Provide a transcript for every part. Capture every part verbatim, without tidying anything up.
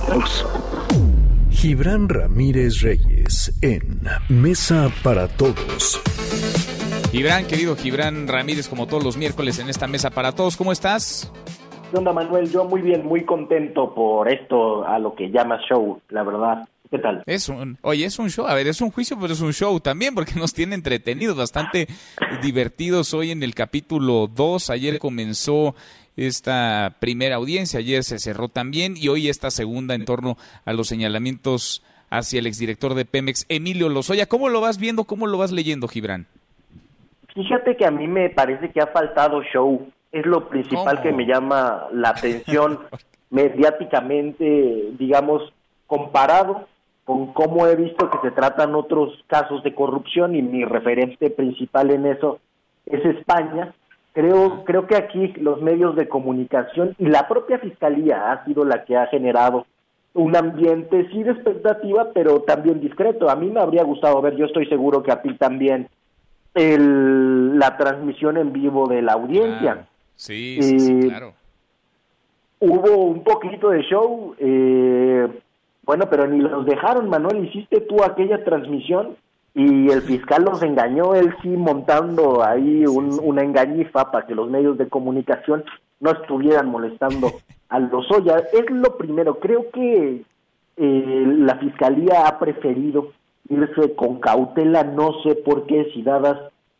todos. Gibran Ramírez Reyes en Mesa para Todos. Gibran, querido Gibran Ramírez, como todos los miércoles en esta Mesa para Todos, ¿cómo estás? ¿Qué onda, Manuel? Yo muy bien, muy contento por esto a lo que llamas show, la verdad. ¿Qué tal? Es un, oye, es un show, a ver, es un juicio, pero es un show también, porque nos tiene entretenidos, bastante divertidos hoy en el capítulo dos. Ayer comenzó esta primera audiencia, ayer se cerró también, y hoy esta segunda en torno a los señalamientos hacia el exdirector de Pemex, Emilio Lozoya. ¿Cómo lo vas viendo, cómo lo vas leyendo, Gibran? Fíjate que a mí me parece que ha faltado show. Es lo principal ¿Cómo? Que me llama la atención mediáticamente, digamos, comparado con cómo he visto que se tratan otros casos de corrupción, y mi referente principal en eso es España. Creo, creo que aquí los medios de comunicación y la propia Fiscalía ha sido la que ha generado un ambiente, sí, de expectativa, pero también discreto. A mí me habría gustado ver, yo estoy seguro que a ti también, el, la transmisión en vivo de la audiencia. Claro. Sí, sí, sí, claro. Hubo un poquito de show, eh, bueno, pero ni los dejaron, Manuel. Hiciste tú aquella transmisión y el fiscal los engañó, él sí montando ahí un, sí, sí. una engañifa para que los medios de comunicación no estuvieran molestando a Lozoya. Es lo primero, creo que eh, la Fiscalía ha preferido irse con cautela, no sé por qué, si dadas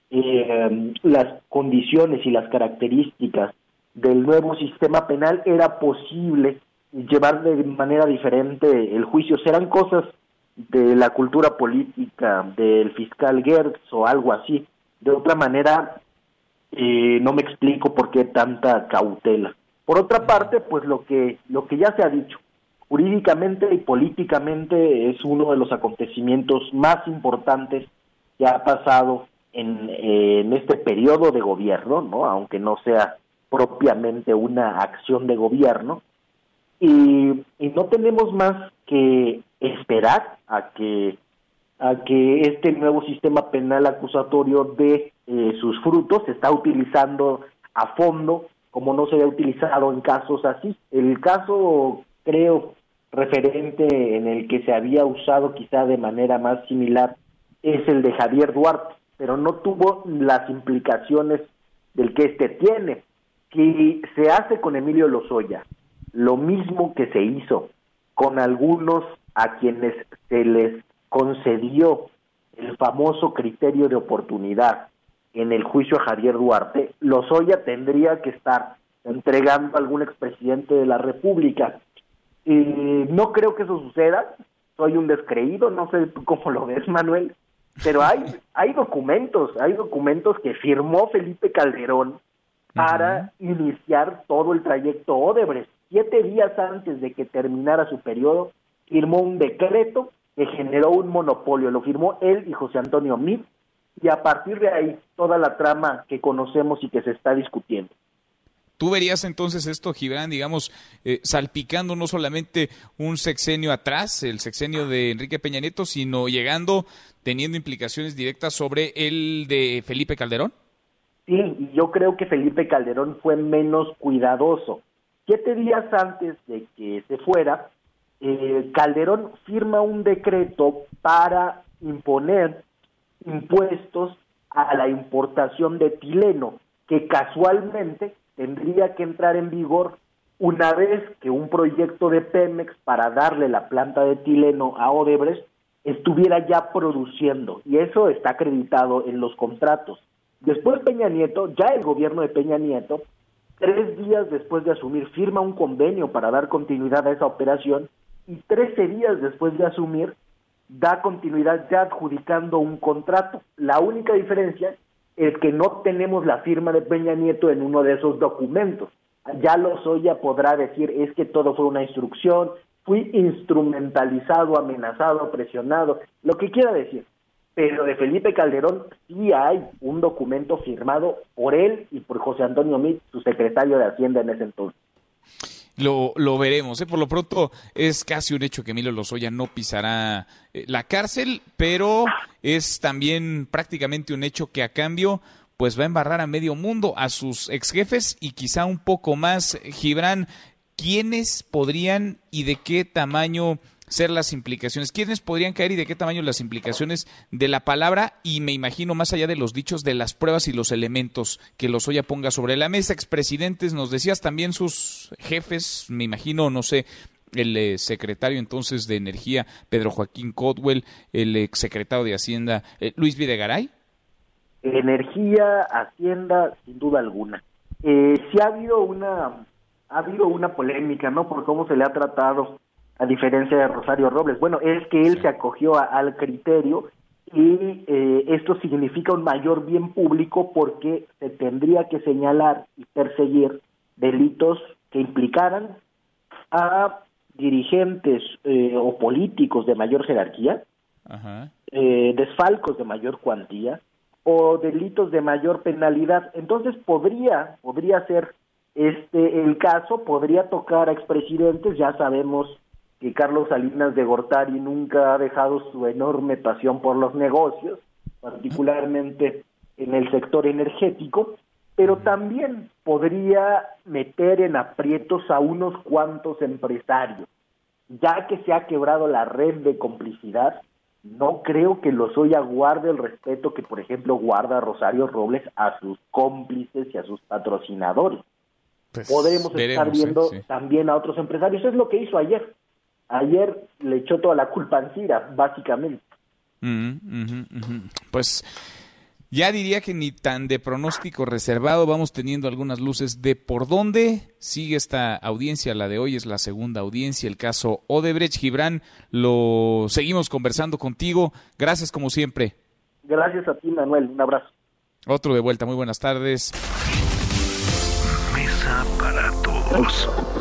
eh, las condiciones y las características del nuevo sistema penal era posible llevar de manera diferente el juicio. Serán cosas de la cultura política del fiscal Gertz o algo así. De otra manera, eh, no me explico por qué tanta cautela. Por otra parte, pues lo que lo que ya se ha dicho, jurídicamente y políticamente es uno de los acontecimientos más importantes que ha pasado en, eh, en este periodo de gobierno, ¿no? Aunque no sea propiamente una acción de gobierno. Y, y no tenemos más que esperar a que a que este nuevo sistema penal acusatorio dé eh, sus frutos. Se está utilizando a fondo como no se había utilizado en casos así. El caso, creo, referente en el que se había usado quizá de manera más similar es el de Javier Duarte, pero no tuvo las implicaciones del que este tiene. Si se hace con Emilio Lozoya lo mismo que se hizo con algunos a quienes se les concedió el famoso criterio de oportunidad en el juicio a Javier Duarte, Lozoya tendría que estar entregando a algún expresidente de la República. Y no creo que eso suceda, soy un descreído, no sé cómo lo ves, Manuel, pero hay, hay documentos, hay documentos que firmó Felipe Calderón para uh-huh. iniciar todo el trayecto Odebrecht. Siete días antes de que terminara su periodo, firmó un decreto que generó un monopolio. Lo firmó él y José Antonio Meade, y a partir de ahí, toda la trama que conocemos y que se está discutiendo. ¿Tú verías entonces esto, Gibran, digamos, eh, salpicando no solamente un sexenio atrás, el sexenio de Enrique Peña Nieto, sino llegando, teniendo implicaciones directas sobre el de Felipe Calderón? Sí, yo creo que Felipe Calderón fue menos cuidadoso. Siete días antes de que se fuera, eh, Calderón firma un decreto para imponer impuestos a la importación de etileno, que casualmente tendría que entrar en vigor una vez que un proyecto de Pemex para darle la planta de etileno a Odebrecht estuviera ya produciendo, y eso está acreditado en los contratos. Después Peña Nieto, ya el gobierno de Peña Nieto, tres días después de asumir, firma un convenio para dar continuidad a esa operación, y trece días después de asumir, da continuidad ya adjudicando un contrato. La única diferencia es que no tenemos la firma de Peña Nieto en uno de esos documentos. Ya Lozoya podrá decir, es que todo fue una instrucción, fui instrumentalizado, amenazado, presionado, lo que quiera decir. Pero de Felipe Calderón sí hay un documento firmado por él y por José Antonio Meade, su secretario de Hacienda en ese entonces. Lo, lo veremos, ¿eh? Por lo pronto es casi un hecho que Emilio Lozoya no pisará eh, la cárcel, pero es también prácticamente un hecho que a cambio pues va a embarrar a medio mundo, a sus ex jefes y quizá un poco más. Gibran, ¿quiénes podrían y de qué tamaño ser las implicaciones? ¿Quiénes podrían caer y de qué tamaño las implicaciones de la palabra? Y me imagino, más allá de los dichos, de las pruebas y los elementos que Lozoya ponga sobre la mesa. Expresidentes, nos decías, también sus jefes, me imagino, no sé, el eh, secretario entonces de Energía, Pedro Joaquín Codwell, el exsecretario de Hacienda, eh, Luis Videgaray. Energía, Hacienda, sin duda alguna. Eh, sí ha habido una, ha habido una polémica, ¿no? Por cómo se le ha tratado, a diferencia de Rosario Robles. Bueno, es que él sí se acogió a, al criterio y eh, esto significa un mayor bien público porque se tendría que señalar y perseguir delitos que implicaran a dirigentes eh, o políticos de mayor jerarquía, Ajá. Eh, desfalcos de mayor cuantía o delitos de mayor penalidad. Entonces podría, podría ser este el caso, podría tocar a expresidentes. Ya sabemos que Carlos Salinas de Gortari nunca ha dejado su enorme pasión por los negocios, particularmente en el sector energético, pero también podría meter en aprietos a unos cuantos empresarios. Ya que se ha quebrado la red de complicidad, no creo que Lozoya guarde el respeto que, por ejemplo, guarda Rosario Robles a sus cómplices y a sus patrocinadores. Pues podremos veremos, estar viendo eh, sí. también a otros empresarios. Eso es lo que hizo ayer. Ayer le echó toda la culpa a Ancira, básicamente. Uh-huh, uh-huh, uh-huh. Pues ya diría que ni tan de pronóstico reservado, vamos teniendo algunas luces de por dónde sigue esta audiencia. La de hoy es la segunda audiencia, el caso Odebrecht. Gibran, lo seguimos conversando contigo. Gracias como siempre. Gracias a ti, Manuel. Un abrazo. Otro de vuelta. Muy buenas tardes. Mesa para todos.